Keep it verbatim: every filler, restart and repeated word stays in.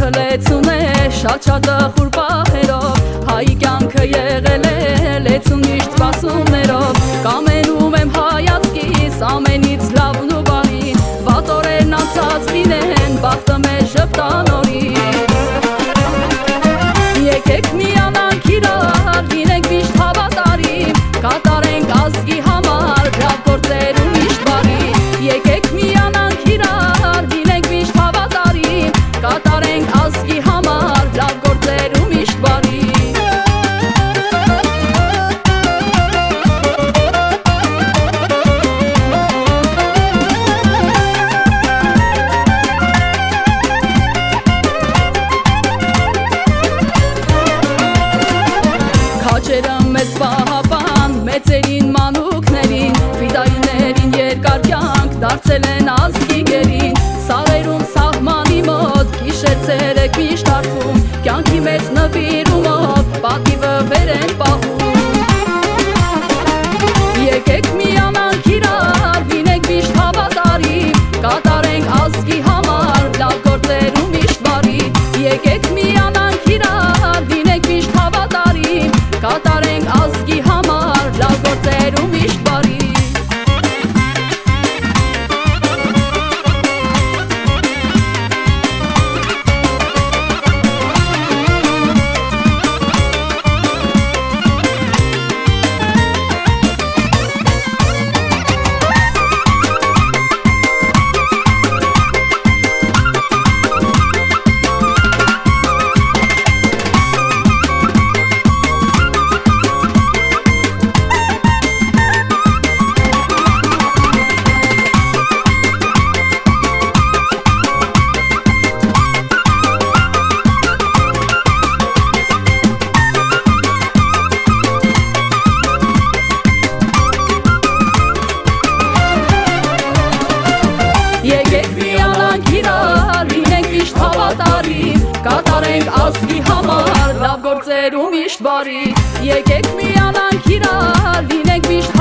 լեցուն է շատ շատ տխուր պահերով, հայի կյանքը եղել է լեցուն միշտ սպասումներով, կամենում եմ հայացքիս ամենից լավն ու բարին, վատ օրերն անցած լինեն, բախտը մեզ ժպտան օրից։ Եկեք միանանք իրար, լինենք միշտ հավատարիմ, կատարենք ազգի համար լավ գործեր ու միշտ բարի։ Եկեք միանանք իրար, լինենք միշտ հավատարիմ, կատարենք ազգի համար լավ գործեր ու միշտ բարի։ Քաչերը մեզ պահապան, մեծերին մանուկներին, ֆիդայիներին երկար կյանք դարձել են ազգի գերին, սաղերում սահմանի մոտ, գիշեր ցերեկ միշտ արթվում, կյանքի մեծ նվիրումով, պատիվը վեր են պահում։ Եկեք միանանք իրար, լինենք միշտ հավատարիմ, կատարենք ազգի համար լավ գործեր ու միշտ բարի։ Եկեք միանանք իրար, լինենք միշտ հավատարիմ, կատարենք ազգի համար լավ գործեր ու միշտ բարի։ Եկեք միանանք իրար, լինենք միշտ հավատարիմ, կատարենք ազգի համար լավ գործեր ու միշտ բարի։ Եկեք միանանք իրար, լինենք միշտ